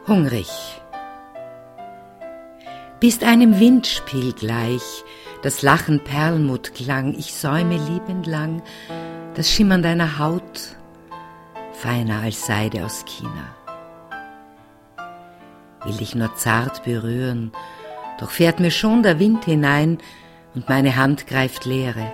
Hungrig. Bist einem Windspiel gleich, das Lachen Perlmutt klang, ich säume liebend lang, das Schimmern deiner Haut, feiner als Seide aus China. Will dich nur zart berühren, doch fährt mir schon der Wind hinein und meine Hand greift Leere.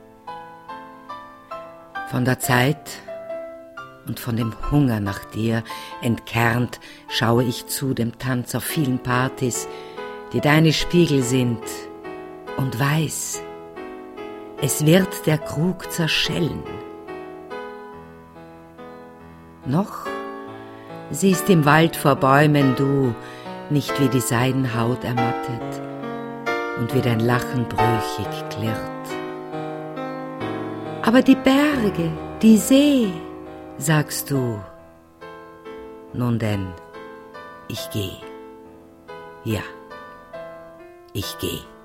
Von der Zeit und von dem Hunger nach dir entkernt schaue ich zu dem Tanz auf vielen Partys, die deine Spiegel sind, und weiß, es wird der Krug zerschellen. Noch siehst im Wald vor Bäumen du nicht, wie die Seidenhaut ermattet und wie dein Lachen brüchig klirrt. Aber die Berge, die See, sagst du. Nun denn, ich geh. Ja, ich geh.